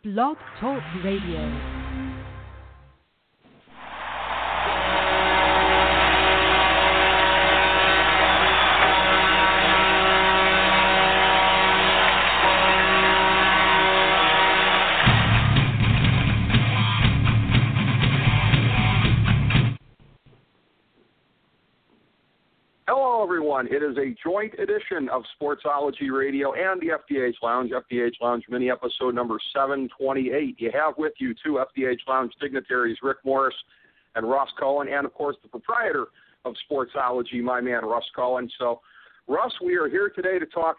Blog Talk Radio. It is a joint edition of Sportsology Radio and the FDH Lounge mini episode number 728. You have with you two FDH Lounge dignitaries, Rick Morris and Russ Cohen, and, of course, the proprietor of Sportsology, my man, Russ Cohen. So, Russ, we are here today to talk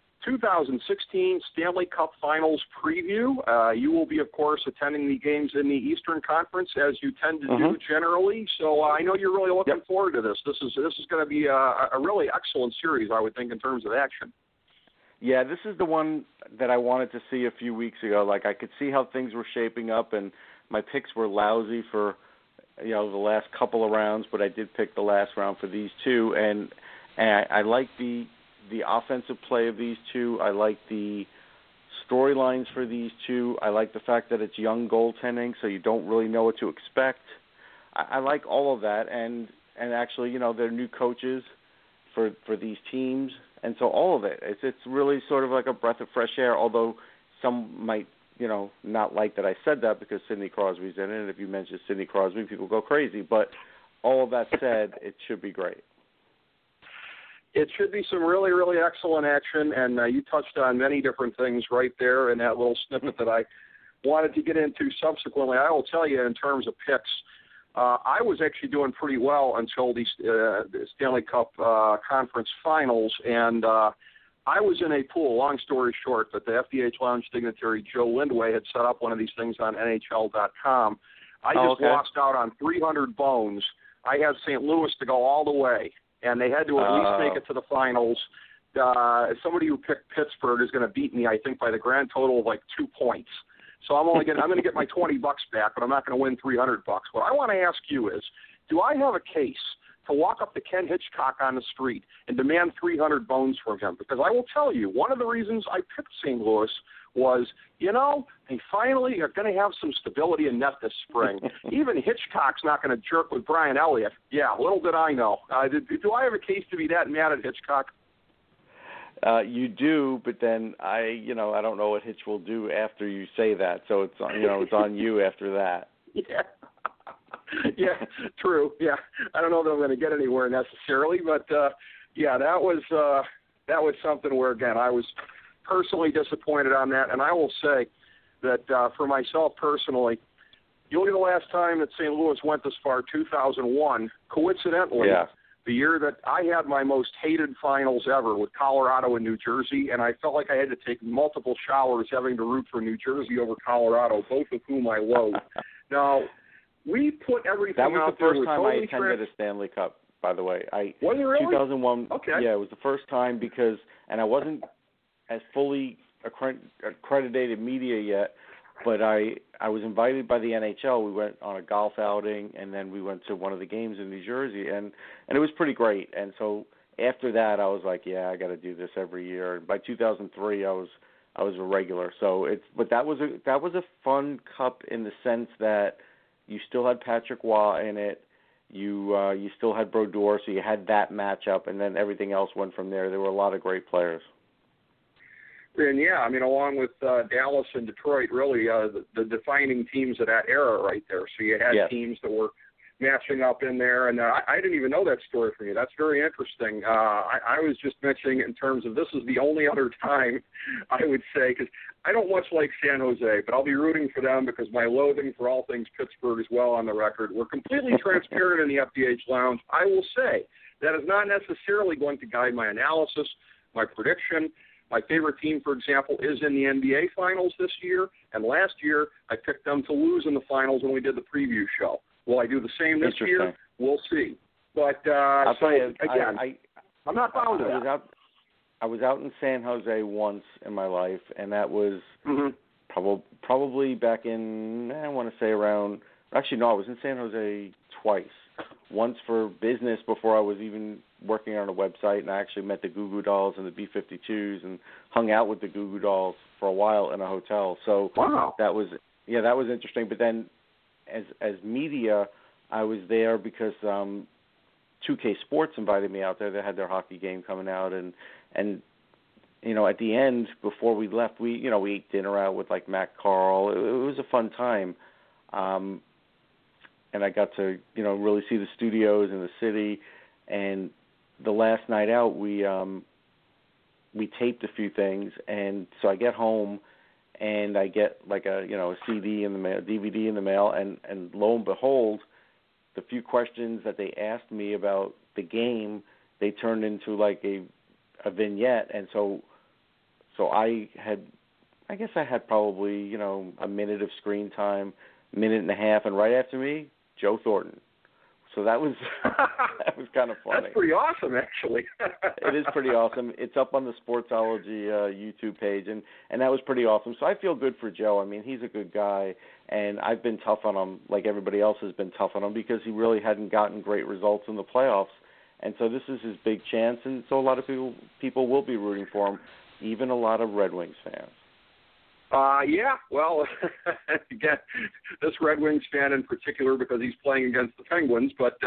2016 Stanley Cup Finals preview. You will be, of course, attending the games in the Eastern Conference, as you tend to do generally. So I know you're really looking forward to this. This is going to be a really excellent series, I would think, in terms of action. Yeah, this is the one that I wanted to see a few weeks ago. Like, I could see how things were shaping up, and my picks were lousy for, the last couple of rounds, but I did pick the last round for these two, and I like the offensive play of these two. I like the storylines for these two. I like the fact that it's young goaltending, so you don't really know what to expect. I like all of that, and actually, they're new coaches for these teams, and so all of it. It's really sort of like a breath of fresh air, although some might, not like that I said that because Sidney Crosby's in it, and if you mention Sidney Crosby, people go crazy. But all of that said, it should be great. It should be some really, really excellent action, and you touched on many different things right there in that little snippet that I wanted to get into subsequently. I will tell you, in terms of picks, I was actually doing pretty well until the Stanley Cup Conference Finals, and I was in a pool, long story short, that the FDH Lounge dignitary Joe Lindway had set up one of these things on NHL.com. I just lost out on 300 bones. I had St. Louis to go all the way, and they had to at least make it to the finals. Somebody who picked Pittsburgh is going to beat me, I think, by the grand total of like 2 points. So I'm going to get my $20 back, but I'm not going to win $300. What I want to ask you is, do I have a case to walk up to Ken Hitchcock on the street and demand 300 bones from him? Because I will tell you, one of the reasons I picked St. Louis was, they finally are going to have some stability in net this spring. Even Hitchcock's not going to jerk with Brian Elliott. Yeah, little did I know. Do I have a case to be that mad at Hitchcock? You do, but then I don't know what Hitch will do after you say that. So it's it's on you after that. Yeah. Yeah, true. Yeah, I don't know that I'm going to get anywhere necessarily, but that was something where, again, I was personally disappointed on that, and I will say that for myself personally, you look at the last time that St. Louis went this far, 2001, coincidentally, the year that I had my most hated finals ever with Colorado and New Jersey, and I felt like I had to take multiple showers having to root for New Jersey over Colorado, both of whom I loathe. Now, we put everything out there. That was the first time I attended a Stanley Cup, by the way. Was it really? 2001. Okay. Yeah, it was the first time and I wasn't as fully accredited media yet, but I was invited by the NHL. We went on a golf outing, and then we went to one of the games in New Jersey, and it was pretty great. And so after that, I was like, yeah, I got to do this every year. And by 2003, I was a regular. So but that was a fun cup in the sense that you still had Patrick Waugh in it. You still had Brodeur, so you had that matchup, and then everything else went from there. There were a lot of great players. And, along with Dallas and Detroit, really the defining teams of that era right there. So you had teams that were matching up in there, and I didn't even know that story from you. That's very interesting. I was just mentioning in terms of this is the only other time, I would say, because I don't much like San Jose, but I'll be rooting for them because my loathing for all things Pittsburgh is well on the record. We're completely transparent in the FDH Lounge. I will say that is not necessarily going to guide my analysis, my prediction. My favorite team, for example, is in the NBA Finals this year, and last year I picked them to lose in the Finals when we did the preview show. Will I do the same this year? We'll see. But I'll tell you, again, I'm not bound to that. I was out in San Jose once in my life, and that was probably back in, I want to say around, actually no, I was in San Jose twice. Once for business before I was even working on a website, and I actually met the Goo Goo Dolls and the B-52s and hung out with the Goo Goo Dolls for a while in a hotel. So wow. that was interesting. But then as media, I was there because 2K Sports invited me out there. They had their hockey game coming out, and at the end, before we left, we ate dinner out with like Matt Carl. It was a fun time. And I got to, really see the studios in the city. And the last night out, we taped a few things, and so I get home, and I get like a CD in the mail, DVD in the mail, and lo and behold, the few questions that they asked me about the game, they turned into like a vignette, and so I guess I had probably a minute of screen time, minute and a half, and right after me, Joe Thornton. So that was kind of funny. That's pretty awesome, actually. It is pretty awesome. It's up on the Sportsology YouTube page, and that was pretty awesome. So I feel good for Joe. I mean, he's a good guy, and I've been tough on him like everybody else has been tough on him because he really hadn't gotten great results in the playoffs. And so this is his big chance, and so a lot of people will be rooting for him, even a lot of Red Wings fans. Yeah, well, again, this Red Wings fan in particular because he's playing against the Penguins. But,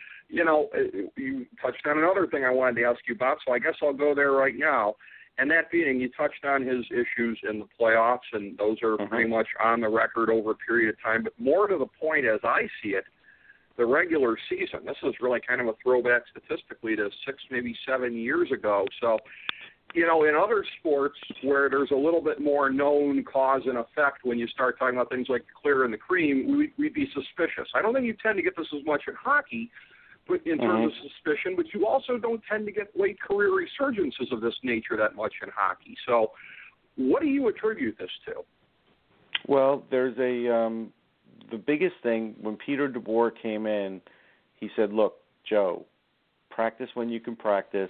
you touched on another thing I wanted to ask you about, so I guess I'll go there right now. And that being, you touched on his issues in the playoffs, and those are pretty much on the record over a period of time. But more to the point, as I see it, the regular season, this is really kind of a throwback statistically to 6, maybe 7 years ago. So, in other sports where there's a little bit more known cause and effect, when you start talking about things like clear and the cream, we'd be suspicious. I don't think you tend to get this as much in hockey, but in terms of suspicion, but you also don't tend to get late career resurgences of this nature that much in hockey. So what do you attribute this to? Well, there's the biggest thing, when Peter DeBoer came in, he said, look, Joe, practice when you can practice.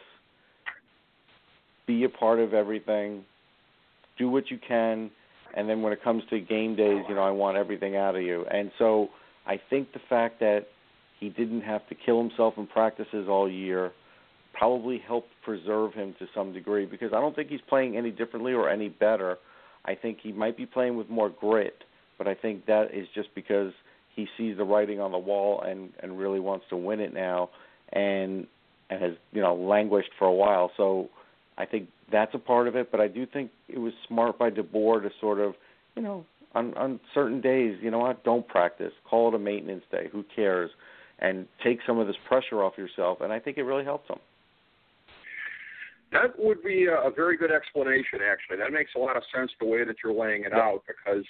Be a part of everything, do what you can, and then when it comes to game days, I want everything out of you. And so I think the fact that he didn't have to kill himself in practices all year probably helped preserve him to some degree, because I don't think he's playing any differently or any better. I think he might be playing with more grit, but I think that is just because he sees the writing on the wall and really wants to win it now and has, languished for a while. So I think that's a part of it, but I do think it was smart by DeBoer to sort of, on certain days, don't practice. Call it a maintenance day. Who cares? And take some of this pressure off yourself, and I think it really helps him. That would be a very good explanation, actually. That makes a lot of sense the way that you're laying it out because,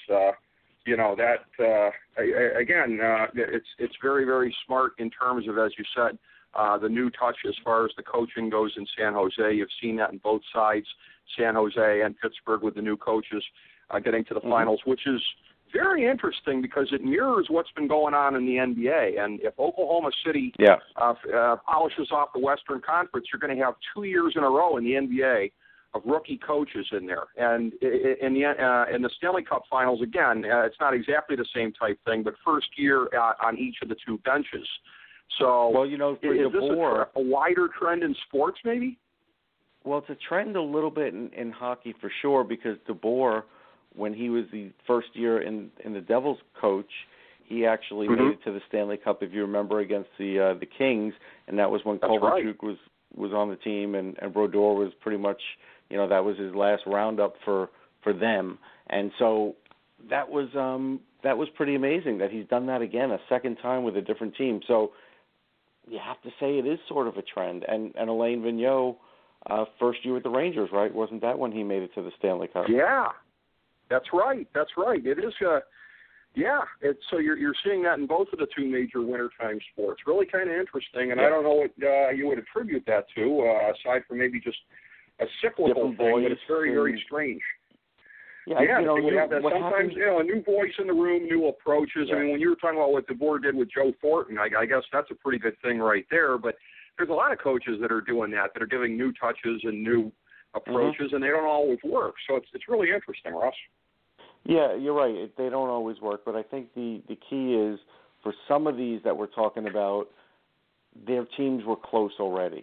it's very, very smart in terms of, as you said, the new touch as far as the coaching goes in San Jose. You've seen that in both sides, San Jose and Pittsburgh, with the new coaches getting to the finals, which is very interesting because it mirrors what's been going on in the NBA. And if Oklahoma City polishes off the Western Conference, you're going to have 2 years in a row in the NBA of rookie coaches in there. And in the Stanley Cup Finals, again, it's not exactly the same type thing, but first year on each of the two benches. So, is this a wider trend in sports, maybe? Well, it's a trend a little bit in hockey for sure, because DeBoer, when he was the first year in the Devils coach, he actually made it to the Stanley Cup, if you remember, against the Kings, and that was when Kovalchuk was on the team, and Brodeur was pretty much, that was his last roundup for them, and so that was pretty amazing that he's done that again, a second time with a different team. So you have to say it is sort of a trend. And Alain Vigneault, first year with the Rangers, right? Wasn't that when he made it to the Stanley Cup? Yeah, that's right. It is. So you're seeing that in both of the two major wintertime sports. Really kind of interesting. And I don't know what you would attribute that to, aside from maybe just a cyclical thing. But it's very, very strange. Yeah, they would have that. Sometimes, a new voice in the room, new approaches. Yeah. I mean, when you were talking about what DeBoer did with Joe Thornton, I guess that's a pretty good thing right there. But there's a lot of coaches that are doing that are giving new touches and new approaches, and they don't always work. So it's really interesting, Russ. Yeah, you're right. They don't always work. But I think the key is, for some of these that we're talking about, their teams were close already.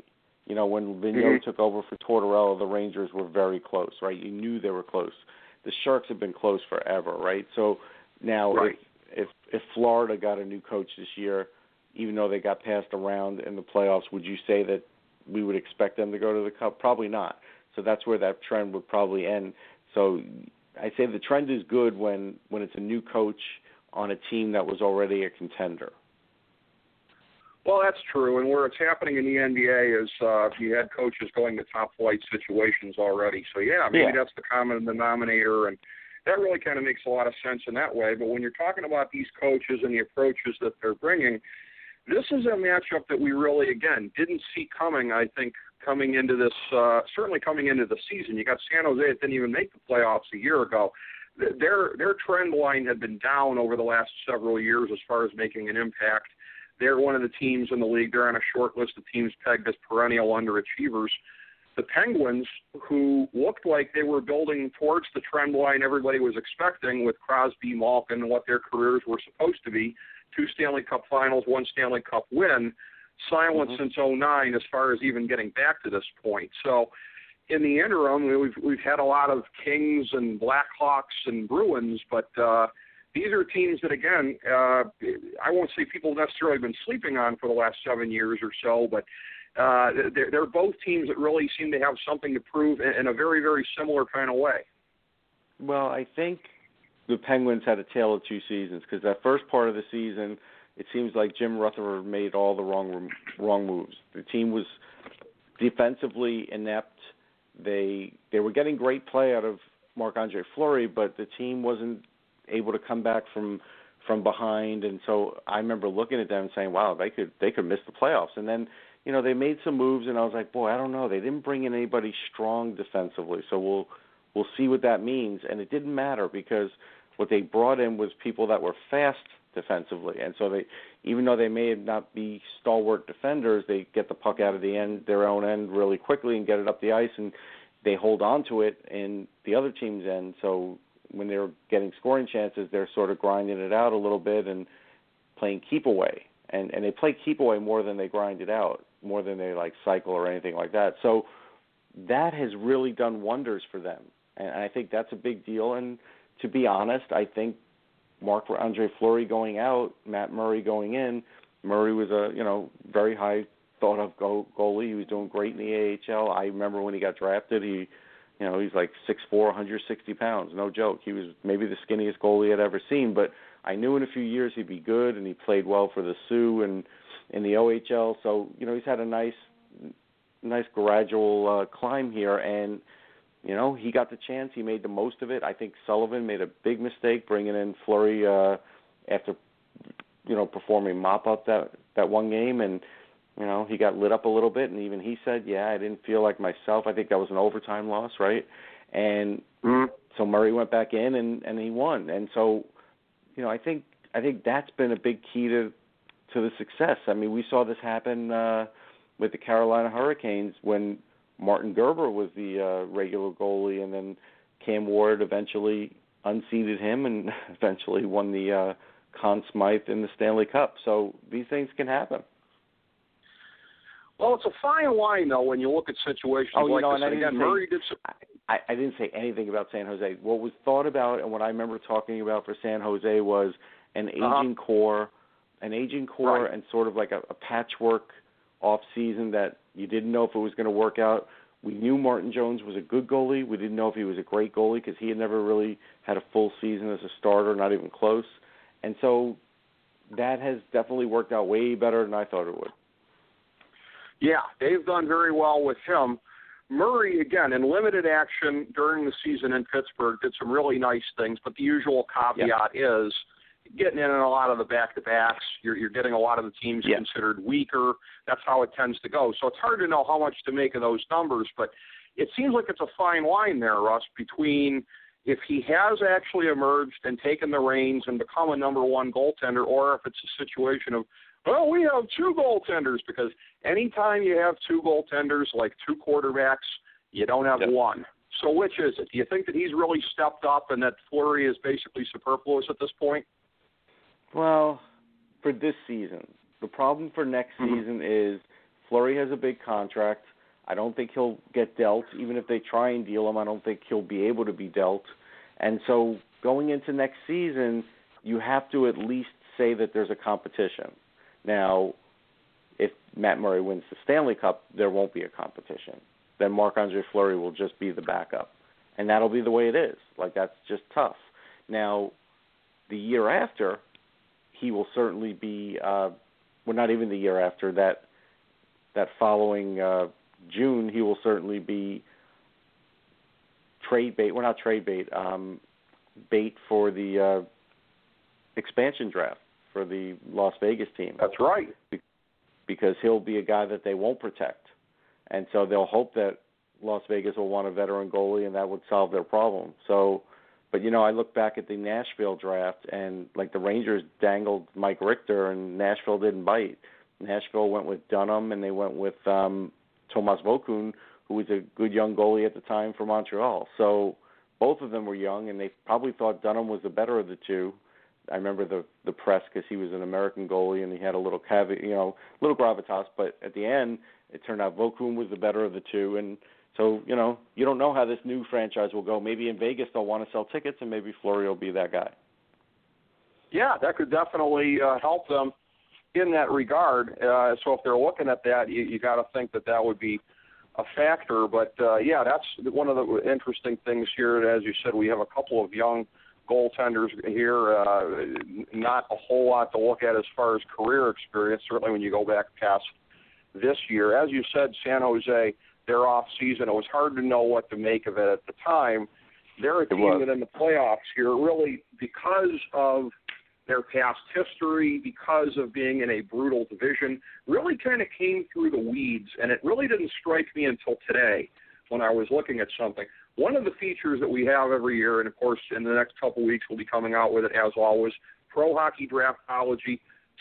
When Vigneault took over for Tortorella, the Rangers were very close, right? You knew they were close. The Sharks have been close forever, right? So now if Florida got a new coach this year, even though they got passed around in the playoffs, would you say that we would expect them to go to the Cup? Probably not. So that's where that trend would probably end. So I say the trend is good when it's a new coach on a team that was already a contender. Well, that's true, and where it's happening in the NBA is you had coaches going to top-flight situations already. So, maybe that's the common denominator, and that really kind of makes a lot of sense in that way. But when you're talking about these coaches and the approaches that they're bringing, this is a matchup that we really, again, didn't see coming, I think, coming into this, certainly coming into the season. You got San Jose that didn't even make the playoffs a year ago. Their trend line had been down over the last several years as far as making an impact. They're one of the teams in the league. They're on a short list of teams pegged as perennial underachievers. The Penguins, who looked like they were building towards the trend line everybody was expecting with Crosby, Malkin, and what their careers were supposed to be, 2 Stanley Cup finals, 1 Stanley Cup win, silent since 2009 as far as even getting back to this point. So in the interim, we've had a lot of Kings and Blackhawks and Bruins, but these are teams that, again, I won't say people have necessarily been sleeping on for the last 7 years or so, but they're both teams that really seem to have something to prove in a very, very similar kind of way. Well, I think the Penguins had a tale of 2 seasons because that first part of the season, it seems like Jim Rutherford made all the wrong moves. The team was defensively inept. They were getting great play out of Marc-Andre Fleury, but the team wasn't able to come back from behind, and so I remember looking at them and saying, wow, they could miss the playoffs. And then, they made some moves, and I was like, boy, I don't know. They didn't bring in anybody strong defensively, so we'll see what that means. And it didn't matter because what they brought in was people that were fast defensively, and so even though they may not be stalwart defenders, they get the puck out of their own end really quickly and get it up the ice, and they hold on to it in the other team's end. So when they're getting scoring chances, they're sort of grinding it out a little bit and playing keep away. And they play keep away more than they grind it out, more than they cycle or anything like that. So that has really done wonders for them. And I think that's a big deal. And to be honest, I think Marc-Andre Fleury going out, Matt Murray going in. Murray was a, very high thought of goalie. He was doing great in the AHL. I remember when he got drafted, he's like 6'4", 160 pounds. No joke. He was maybe the skinniest goalie I'd ever seen, but I knew in a few years he'd be good, and he played well for the Sioux and in the OHL. So, he's had a nice gradual climb here, and, he got the chance. He made the most of it. I think Sullivan made a big mistake bringing in Fleury after, performing mop-up that one game, and, he got lit up a little bit, and even he said, I didn't feel like myself. I think that was an overtime loss, right? And so Murray went back in, and he won. And so, I think that's been a big key to the success. I mean, we saw this happen with the Carolina Hurricanes when Martin Gerber was the regular goalie, and then Cam Ward eventually unseated him and eventually won the Conn Smythe in the Stanley Cup. So these things can happen. Well, it's a fine line, though, when you look at situations like this. And again, Murray did some... I didn't say anything about San Jose. What was thought about and what I remember talking about for San Jose was an aging core, right, and sort of like a patchwork off-season that you didn't know if it was going to work out. We knew Martin Jones was a good goalie. We didn't know if he was a great goalie because he had never really had a full season as a starter, not even close. And so that has definitely worked out way better than I thought it would. Yeah, they've done very well with him. Murray, again, in limited action during the season in Pittsburgh, did some really nice things, but the usual caveat is getting in a lot of the back-to-backs. You're getting a lot of the teams considered weaker. That's how it tends to go. So it's hard to know how much to make of those numbers, but it seems like it's a fine line there, Russ, between if he has actually emerged and taken the reins and become a number one goaltender, or if it's a situation of, well, we have 2 goaltenders, because anytime you have 2 goaltenders, like 2 quarterbacks, you don't have one. So which is it? Do you think that he's really stepped up and that Fleury is basically superfluous at this point? Well, for this season. The problem for next season is Fleury has a big contract. I don't think he'll get dealt. Even if they try and deal him, I don't think he'll be able to be dealt. And so going into next season, you have to at least say that there's a competition. Now, if Matt Murray wins the Stanley Cup, there won't be a competition. Then Marc-Andre Fleury will just be the backup. And that'll be the way it is. Like, that's just tough. Now, the year after, he will certainly be, well, not even the year after, that following June, he will certainly be trade bait. Well, not trade bait, bait for the expansion draft for the Las Vegas team. That's right. Because he'll be a guy that they won't protect. And so they'll hope that Las Vegas will want a veteran goalie, and that would solve their problem. So, but, I look back at the Nashville draft, and, like, the Rangers dangled Mike Richter, and Nashville didn't bite. Nashville went with Dunham, and they went with Tomas Vokoun, who was a good young goalie at the time for Montreal. So both of them were young, and they probably thought Dunham was the better of the two. I remember the press because he was an American goalie and he had a little little gravitas. But at the end, it turned out Vokoun was the better of the two. And so, you don't know how this new franchise will go. Maybe in Vegas they'll want to sell tickets, and maybe Fleury will be that guy. Yeah, that could definitely help them in that regard. So if they're looking at that, you got to think that would be a factor. But, that's one of the interesting things here. As you said, we have a couple of young goaltenders here, not a whole lot to look at as far as career experience, certainly when you go back past this year. As you said, San Jose, their off season, it was hard to know what to make of it at the time. They're a team that in the playoffs here, really because of their past history, because of being in a brutal division, really kind of came through the weeds, and it really didn't strike me until today when I was looking at something. One of the features that we have every year, and of course in the next couple of weeks we'll be coming out with it as always, Pro Hockey Draftology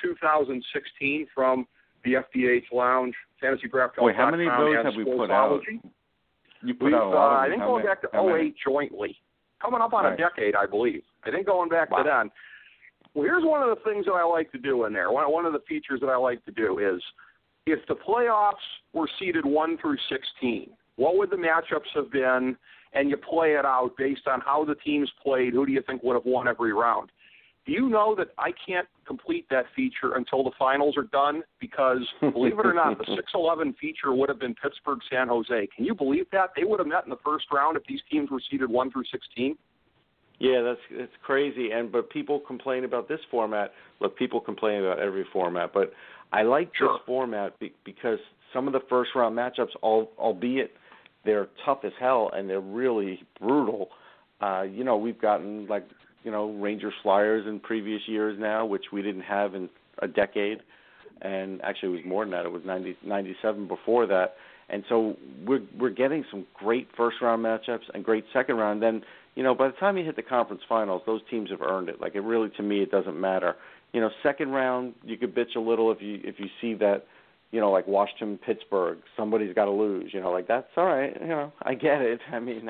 2016 from the FDH Lounge, FantasyDraft.com. Wait, how many of those have we put out? You put out a lot of them. I think going back to 2008 jointly. Coming up on a decade, I believe. I think going back to then. Well, here's one of the things that I like to do in there. One of the features that I like to do is if the playoffs were seeded 1 through 16, what would the matchups have been? And you play it out based on how the teams played. Who do you think would have won every round? Do you know that I can't complete that feature until the finals are done? Because, believe it or not, the 6-11 feature would have been Pittsburgh-San Jose. Can you believe that? They would have met in the first round if these teams were seeded 1 through 16. Yeah, it's crazy. But people complain about this format. Look, people complain about every format. But I like this format because some of the first-round matchups, albeit they're tough as hell and they're really brutal. We've gotten Rangers Flyers in previous years now, which we didn't have in a decade. And actually it was more than that. It was 97 before that. And so we're getting some great first-round matchups and great second-round. Then, by the time you hit the conference finals, those teams have earned it. Like, it really, to me, it doesn't matter. Second round, you could bitch a little if you see that, like Washington, Pittsburgh, somebody's got to lose. That's all right. I get it. I mean,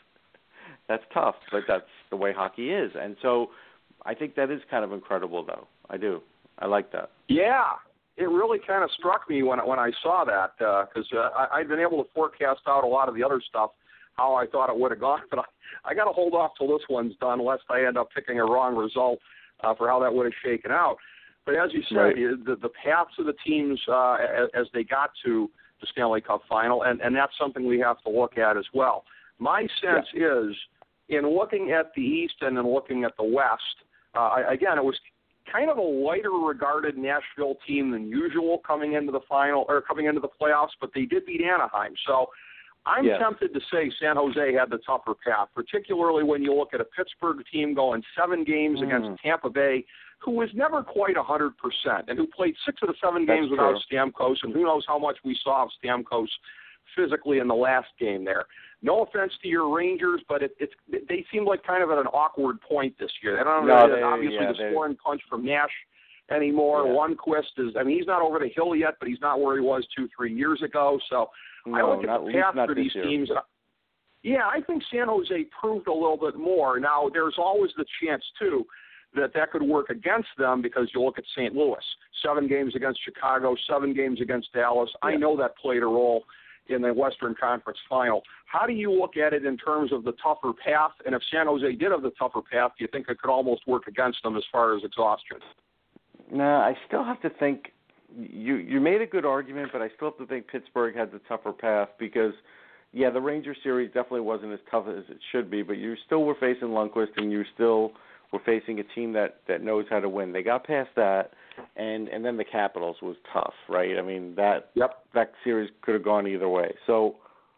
that's tough, but that's the way hockey is. And so I think that is kind of incredible, though. I do. I like that. Yeah. It really kind of struck me when I saw that because I'd been able to forecast out a lot of the other stuff, how I thought it would have gone. But I got to hold off till this one's done, lest I end up picking a wrong result for how that would have shaken out. But as you said, the paths of the teams as they got to the Stanley Cup final, and that's something we have to look at as well. My sense is, in looking at the East and then looking at the West, again, it was kind of a lighter regarded Nashville team than usual coming into the final or coming into the playoffs, but they did beat Anaheim. So I'm tempted to say San Jose had the tougher path, particularly when you look at a Pittsburgh team going 7 games against Tampa Bay, who was never quite 100% and who played 6 of the 7 games without Stamkos, and who knows how much we saw of Stamkos physically in the last game there. No offense to your Rangers, but they seem like kind of at an awkward point this year. They don't obviously the scoring punch from Nash anymore. Lundqvist he's not over the hill yet, but he's not where he was 2-3 years ago. So I look at the path for these teams. Yeah, I think San Jose proved a little bit more. Now, there's always the chance, too, that could work against them because you look at St. Louis, 7 games against Chicago, 7 games against Dallas. I know that played a role in the Western Conference Final. How do you look at it in terms of the tougher path? And if San Jose did have the tougher path, do you think it could almost work against them as far as exhaustion? No, I still have to think. You made a good argument, but I still have to think Pittsburgh had the tougher path because, yeah, the Rangers series definitely wasn't as tough as it should be, but you still were facing Lundqvist and you still were facing a team that knows how to win. They got past that, and then the Capitals was tough, right? I mean, that series could have gone either way. So,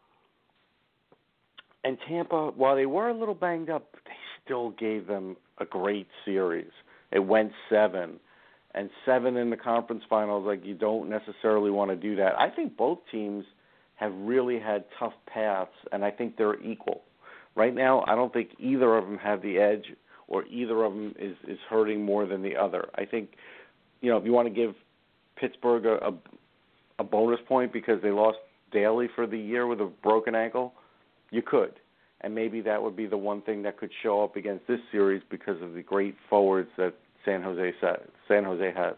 and Tampa, while they were a little banged up, they still gave them a great series. It went 7. And 7 in the conference finals, like, you don't necessarily want to do that. I think both teams have really had tough paths, and I think they're equal. Right now, I don't think either of them have the edge or either of them is hurting more than the other. I think, if you want to give Pittsburgh a bonus point because they lost Daly for the year with a broken ankle, you could. And maybe that would be the one thing that could show up against this series because of the great forwards that San Jose has.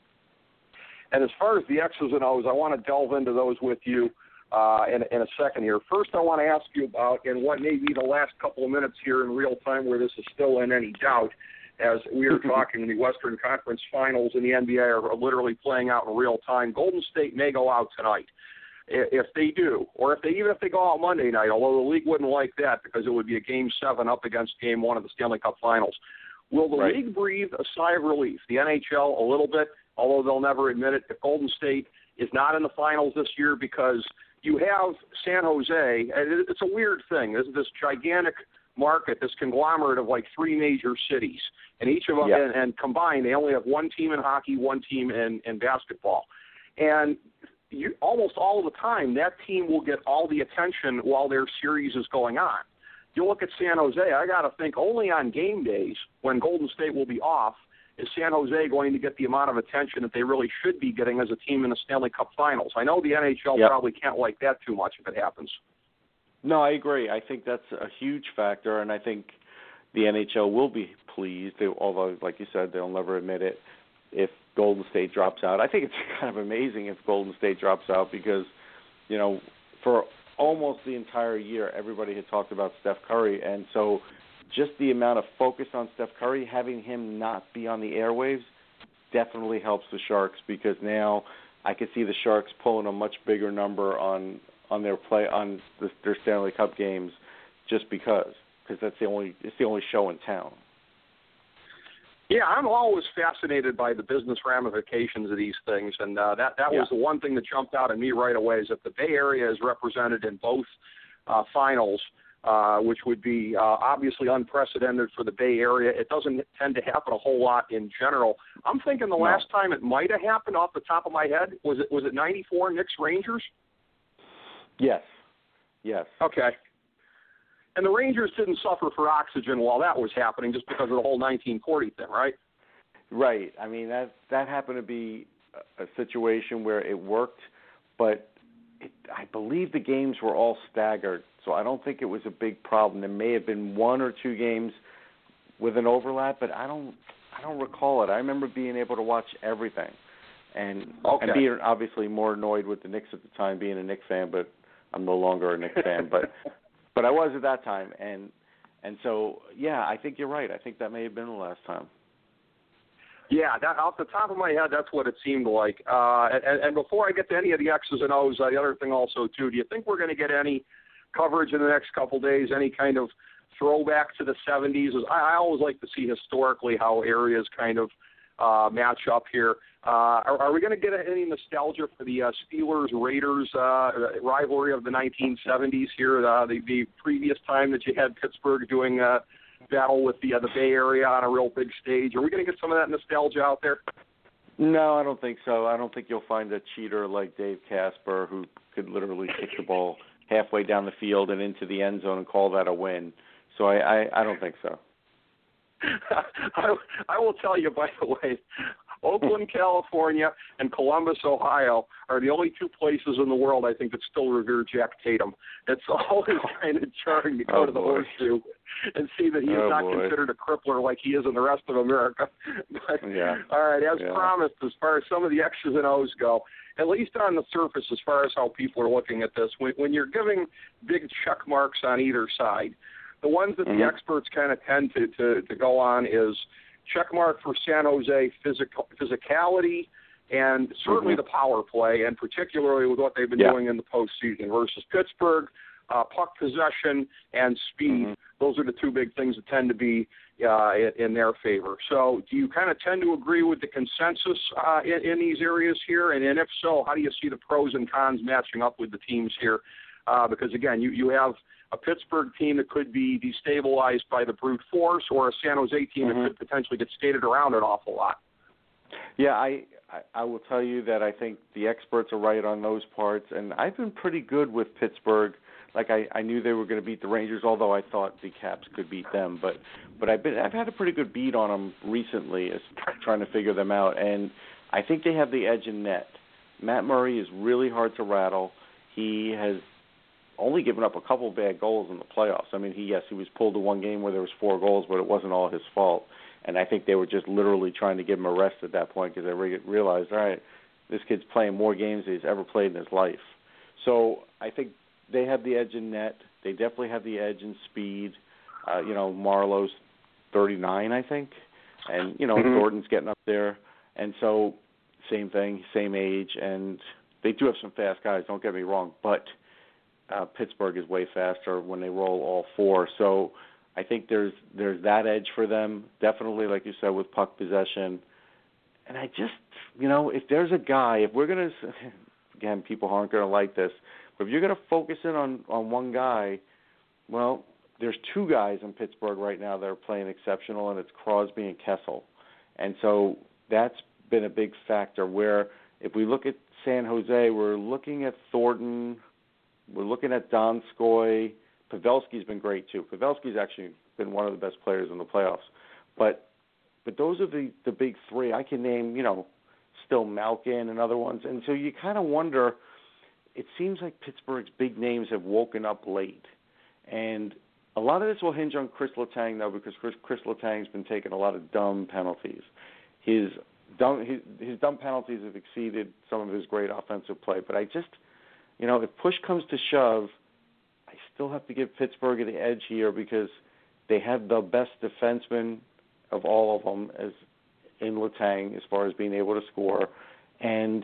And as far as the X's and O's, I want to delve into those with you in a second here. First, I want to ask you about, and what may be the last couple of minutes here in real time where this is still in any doubt, as we are talking, the Western Conference Finals in the NBA are literally playing out in real time. Golden State may go out tonight. If they do, or even if they go out Monday night, although the league wouldn't like that because it would be a Game 7 up against Game 1 of the Stanley Cup Finals. Will the league breathe a sigh of relief? The NHL a little bit, although they'll never admit it, if Golden State is not in the finals this year, because you have San Jose, and it's a weird thing. There's this gigantic market, this conglomerate of like 3 major cities, and each of them, and combined, they only have one team in hockey, one team in basketball. And almost all of the time, that team will get all the attention while their series is going on. You look at San Jose, I got to think only on game days when Golden State will be off is San Jose going to get the amount of attention that they really should be getting as a team in the Stanley Cup Finals. I know the NHL probably can't like that too much if it happens. No, I agree. I think that's a huge factor, and I think the NHL will be pleased, although, like you said, they'll never admit it, if Golden State drops out. I think it's kind of amazing if Golden State drops out because, for almost the entire year, everybody had talked about Steph Curry, and so just the amount of focus on Steph Curry, having him not be on the airwaves, definitely helps the Sharks because now I could see the Sharks pulling a much bigger number on their their Stanley Cup games, just because it's the only show in town. Yeah, I'm always fascinated by the business ramifications of these things, and that was the one thing that jumped out at me right away is that the Bay Area is represented in both finals, which would be obviously unprecedented for the Bay Area. It doesn't tend to happen a whole lot in general. I'm thinking the last time it might have happened off the top of my head, was it 94 Knicks Rangers? Yes. Okay. And the Rangers didn't suffer for oxygen while that was happening just because of the whole 1940 thing, right? Right. I mean, that happened to be a situation where it worked, but I believe the games were all staggered, so I don't think it was a big problem. There may have been 1 or 2 games with an overlap, but I don't recall it. I remember being able to watch everything and being obviously more annoyed with the Knicks at the time, being a Knicks fan, but I'm no longer a Knicks fan, but I was at that time, and so, I think you're right. I think that may have been the last time. Yeah, that, off the top of my head, that's what it seemed like. And before I get to any of the X's and O's, the other thing also, too, do you think we're going to get any coverage in the next couple days, any kind of throwback to the 70s? I always like to see historically how areas kind of match up here. Are we going to get any nostalgia for the Steelers-Raiders rivalry of the 1970s here, the previous time that you had Pittsburgh doing battle with the Bay Area on a real big stage? Are we going to get some of that nostalgia out there? No, I don't think so. I don't think you'll find a cheater like Dave Casper who could literally kick the ball halfway down the field and into the end zone and call that a win. So I don't think so. I will tell you, by the way, Oakland, California, and Columbus, Ohio are the only 2 places in the world I think that still revere Jack Tatum. It's always kind of charming to go to the Horseshoe and see that he is not considered a crippler like he is in the rest of America. But, all right, as promised, as far as some of the X's and O's go, at least on the surface, as far as how people are looking at this, when you're giving big check marks on either side, the ones that the experts kind of tend to go on is check mark for San Jose physicality and certainly the power play, and particularly with what they've been doing in the postseason versus Pittsburgh, puck possession and speed. Those are the two big things that tend to be in their favor. So do you kind of tend to agree with the consensus in these areas here? And if so, how do you see the pros and cons matching up with the teams here? Because, again, you have a Pittsburgh team that could be destabilized by the brute force, or a San Jose team that could potentially get skated around an awful lot. Yeah, I will tell you that I think the experts are right on those parts, and I've been pretty good with Pittsburgh. Like I knew they were going to beat the Rangers, although I thought the Caps could beat them. But I've had a pretty good beat on them recently, as trying to figure them out, and I think they have the edge in net. Matt Murray is really hard to rattle. He has only given up a couple bad goals in the playoffs. I mean, he was pulled to one game where there was 4 goals, but it wasn't all his fault. And I think they were just literally trying to give him a rest at that point because they realized, all right, this kid's playing more games than he's ever played in his life. So I think they have the edge in net. They definitely have the edge in speed. Marlowe's 39, I think, and Thornton's getting up there, and so same thing, same age, and they do have some fast guys. Don't get me wrong, but Pittsburgh is way faster when they roll all 4. So I think there's that edge for them, definitely, like you said, with puck possession. And I just, if there's a guy, if we're going to, again, people aren't going to like this, but if you're going to focus in on one guy, well, there's 2 guys in Pittsburgh right now that are playing exceptional, and it's Crosby and Kessel. And so that's been a big factor where if we look at San Jose, we're looking at Thornton, we're looking at Donskoy. Pavelski's been great too. Pavelski's actually been one of the best players in the playoffs. But those are the big 3. I can name, still Malkin and other ones. And so you kind of wonder, it seems like Pittsburgh's big names have woken up late. And a lot of this will hinge on Chris Letang, though, because Chris Letang's been taking a lot of dumb penalties. His dumb penalties have exceeded some of his great offensive play. But I just, if push comes to shove, I still have to give Pittsburgh the edge here because they have the best defenseman of all of them as in Letang as far as being able to score. And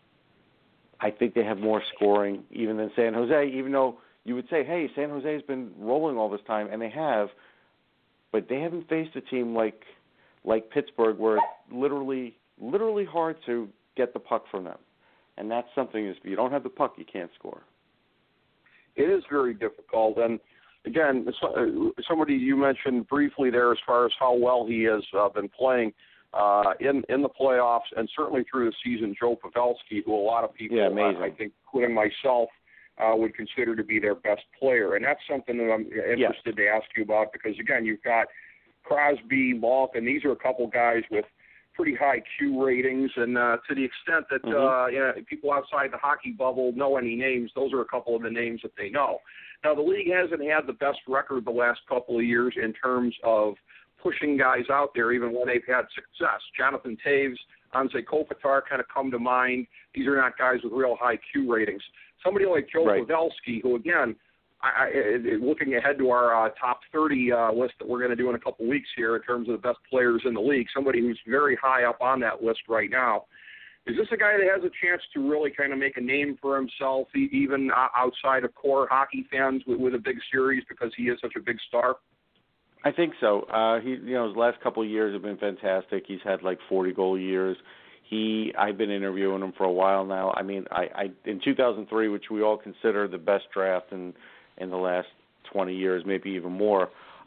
I think they have more scoring even than San Jose, even though you would say, hey, San Jose has been rolling all this time, and they have, but they haven't faced a team like Pittsburgh where it's literally hard to get the puck from them. And that's something, if you don't have the puck, you can't score. It is very difficult. And, again, somebody you mentioned briefly there as far as how well he has been playing in the playoffs and certainly through the season, Joe Pavelski, who a lot of people, I think, including myself, would consider to be their best player. And that's something that I'm interested to ask you about because, again, you've got Crosby, Malkin. These are a couple guys with pretty high Q ratings, and to the extent that people outside the hockey bubble know any names, those are a couple of the names that they know. Now, the league hasn't had the best record the last couple of years in terms of pushing guys out there, even when they've had success. Jonathan Taves, Anze Kopitar kind of come to mind. These are not guys with real high Q ratings. Somebody like Joe Pavelski, who, again, looking ahead to our top 30 list that we're going to do in a couple weeks here in terms of the best players in the league, somebody who's very high up on that list right now. Is this a guy that has a chance to really kind of make a name for himself, even outside of core hockey fans with a big series because he is such a big star? I think so. His last couple of years have been fantastic. He's had like 40-goal years. I've been interviewing him for a while now. I mean, I in 2003, which we all consider the best draft in the last 20 years, maybe even more,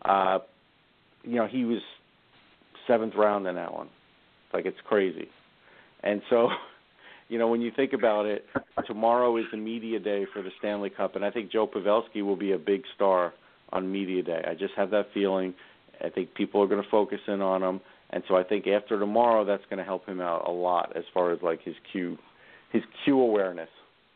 he was 7th round in that one. Like, it's crazy. And so, when you think about it, tomorrow is the media day for the Stanley Cup, and I think Joe Pavelski will be a big star on media day. I just have that feeling. I think people are going to focus in on him. And so I think after tomorrow, that's going to help him out a lot as far as, like, his Q awareness.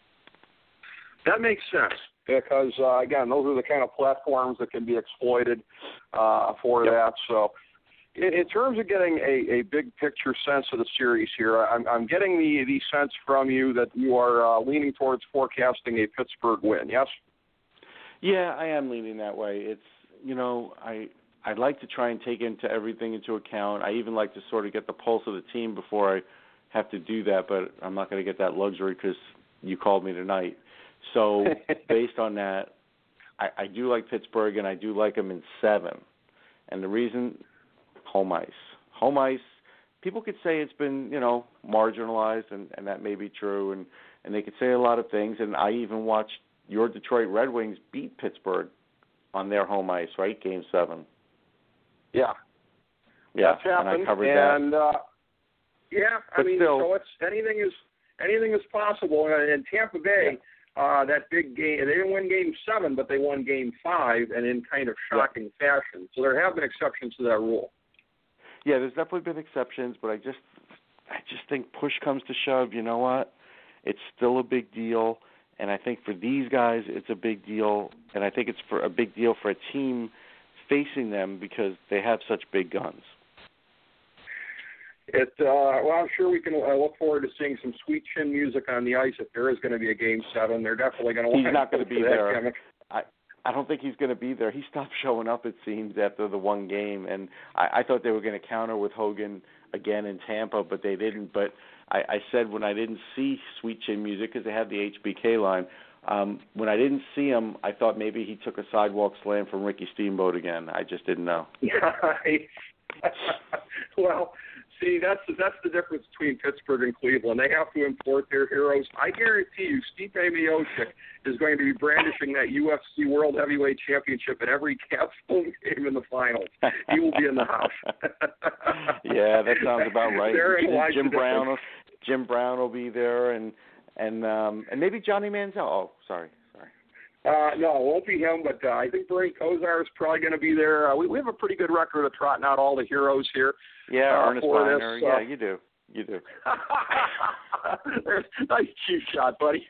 That makes sense because, again, those are the kind of platforms that can be exploited for that. So in terms of getting a big picture sense of the series here, I'm getting the sense from you that you are leaning towards forecasting a Pittsburgh win, yes? Yeah, I am leaning that way. It's, I'd like to try and take everything into account. I even like to sort of get the pulse of the team before I have to do that, but I'm not going to get that luxury because you called me tonight. So based on that, I do like Pittsburgh, and I do like them in 7. And the reason, home ice. Home ice, people could say it's been, marginalized, and that may be true, and they could say a lot of things. And I even watched your Detroit Red Wings beat Pittsburgh on their home ice, right? Game 7. Yeah. Yeah, that's happened. And I covered that. And, but still, so it's anything is possible. And in Tampa Bay, that big game, they didn't win Game 7, but they won Game 5, and in kind of shocking fashion. So there have been exceptions to that rule. Yeah, there's definitely been exceptions, but I just think push comes to shove. You know what? It's still a big deal, and I think for these guys, it's a big deal, and I think it's for a big deal for a team facing them because they have such big guns. Well, I'm sure we can look forward to seeing some sweet chin music on the ice if there is going to be a Game 7. They're definitely going to want He's not going to be there. Gimmick. I don't think he's going to be there. He stopped showing up, it seems, after the one game, and I thought they were going to counter with Hogan again in Tampa, but they didn't. But I said when I didn't see sweet chin music because they had the HBK line, when I didn't see him, I thought maybe he took a sidewalk slam from Ricky Steamboat again. I just didn't know. Well, see, that's the difference between Pittsburgh and Cleveland. They have to import their heroes. I guarantee you, Stipe Miocic is going to be brandishing that UFC World Heavyweight Championship at every Caps home game in the finals. He will be in the house. Yeah, that sounds about right. Jim Brown will be there, and maybe Johnny Manziel. Oh, sorry. No, it won't be him, but I think Brady Kozar is probably going to be there. We have a pretty good record of trotting out all the heroes here. Yeah, Ernest Beiner. Yeah, you do. Nice cheap shot, buddy.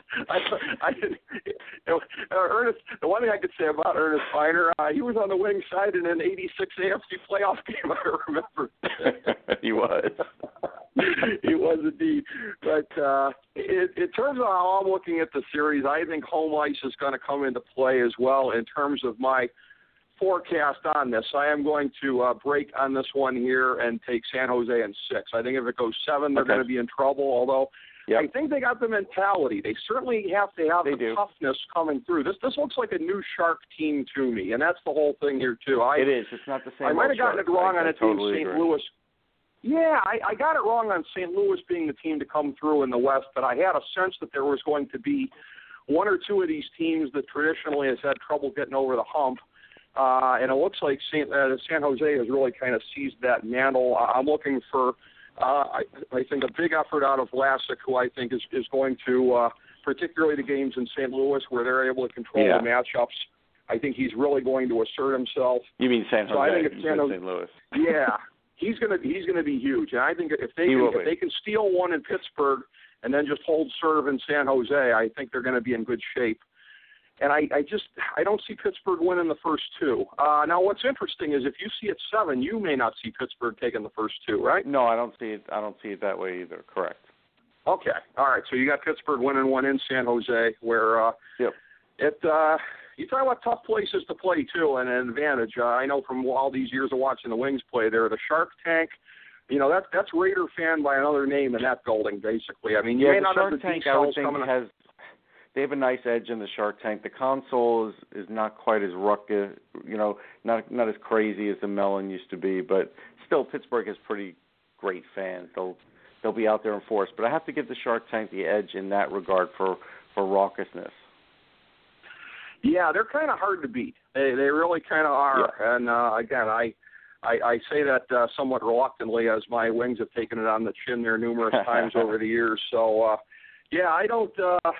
Ernest. The one thing I could say about Ernest Beiner, he was on the wing side in an '86 AFC playoff game. I remember. He was. He was indeed. But in terms of how I'm looking at the series, I think home ice is going to come into play as well in terms of my forecast on this. I am going to break on this one here and take San Jose in 6. I think if it goes 7, they're going to be in trouble, although I think they got the mentality. They certainly have to have the toughness coming through. This looks like a new Shark team to me, and that's the whole thing here, too. It is. It's not the same. I might have gotten it wrong on a team St. Louis. Yeah, I got it wrong on St. Louis being the team to come through in the West, but I had a sense that there was going to be one or two of these teams that traditionally has had trouble getting over the hump. And it looks like San Jose has really kind of seized that mantle. I'm looking for, I think, a big effort out of Vlasic, who I think is going to, particularly the games in St. Louis where they're able to control the matchups. I think he's really going to assert himself. You mean San Jose? So I think it's St. Louis. Yeah, he's going to be huge. And I think if they can steal one in Pittsburgh and then just hold serve in San Jose, I think they're going to be in good shape. And I don't see Pittsburgh winning the first 2. Now, what's interesting is if you see it 7, you may not see Pittsburgh taking the first 2, right? No, I don't see it. I don't see it that way either. Correct. Okay. All right. So you got Pittsburgh winning one in San Jose, where you talk about tough places to play too, and an advantage. I know from all these years of watching the Wings play, they're the Shark Tank. That's Raider fan by another name in that building, basically. I mean, you may not have the Shark Tank, I would think, they have a nice edge in the Shark Tank. The console is not quite as ruckus, not as crazy as the Mellon used to be, but still Pittsburgh has pretty great fans. They'll be out there in force. But I have to give the Shark Tank the edge in that regard for raucousness. Yeah, they're kind of hard to beat. They really kind of are. Yeah. And again, I say that somewhat reluctantly, as my Wings have taken it on the chin there numerous times over the years. So I don't.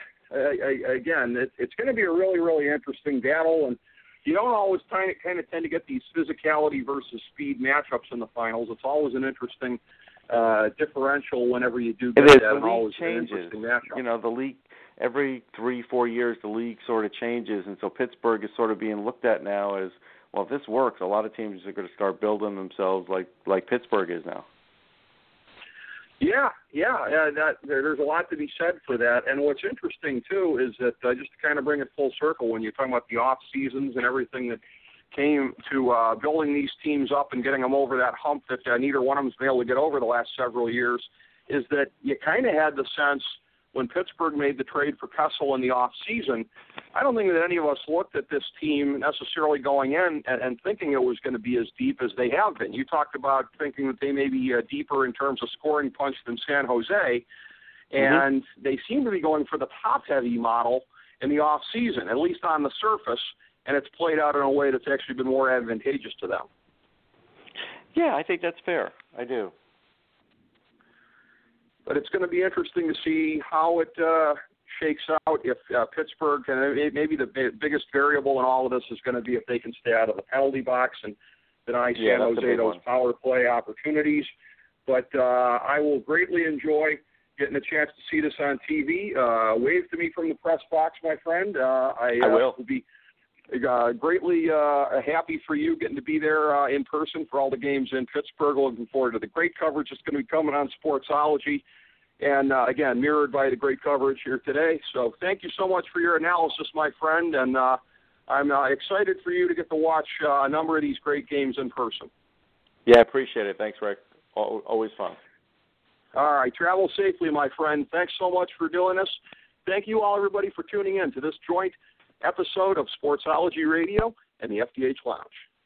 Again, it's going to be a really, really interesting battle, and you don't always kind of tend to get these physicality versus speed matchups in the finals. It's always an interesting differential whenever you do get that. The league always changes. An interesting matchup. The league, every 3-4 years, the league sort of changes, and so Pittsburgh is sort of being looked at now as well, if this works, a lot of teams are going to start building themselves like Pittsburgh is now. Yeah, there's a lot to be said for that. And what's interesting, too, is that just to kind of bring it full circle, when you're talking about the off-seasons and everything that came to building these teams up and getting them over that hump that neither one of them's been able to get over the last several years, is that you kind of had the sense when Pittsburgh made the trade for Kessel in the off-season, I don't think that any of us looked at this team necessarily going in and thinking it was going to be as deep as they have been. You talked about thinking that they may be deeper in terms of scoring punch than San Jose, and they seem to be going for the top-heavy model in the off-season, at least on the surface, and it's played out in a way that's actually been more advantageous to them. Yeah, I think that's fair. I do. But it's going to be interesting to see how it shakes out if Pittsburgh, and maybe the biggest variable in all of this is going to be if they can stay out of the penalty box and deny San Jose those power play opportunities. But I will greatly enjoy getting a chance to see this on TV. Wave to me from the press box, my friend. I will be greatly happy for you getting to be there in person for all the games in Pittsburgh. Looking forward to the great coverage that's going to be coming on Sportsology. And, again, mirrored by the great coverage here today. So thank you so much for your analysis, my friend. And I'm excited for you to get to watch a number of these great games in person. Yeah, I appreciate it. Thanks, Rick. Always fun. All right. Travel safely, my friend. Thanks so much for doing this. Thank you all, everybody, for tuning in to this joint episode of Sportsology Radio and the FDH Lounge.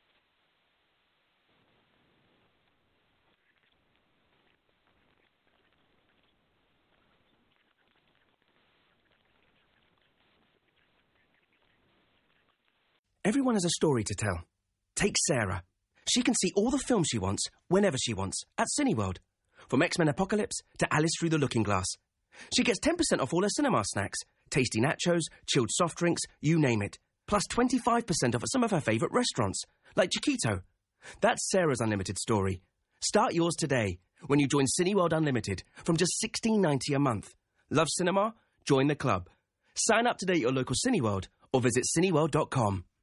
Everyone has a story to tell. Take Sarah. She can see all the films she wants, whenever she wants, at Cineworld. From X-Men Apocalypse to Alice Through the Looking Glass. She gets 10% off all her cinema snacks. Tasty nachos, chilled soft drinks, you name it. Plus 25% off at some of her favourite restaurants, like Chiquito. That's Sarah's Unlimited story. Start yours today when you join Cineworld Unlimited from just $16.90 a month. Love cinema? Join the club. Sign up today at your local Cineworld or visit cineworld.com.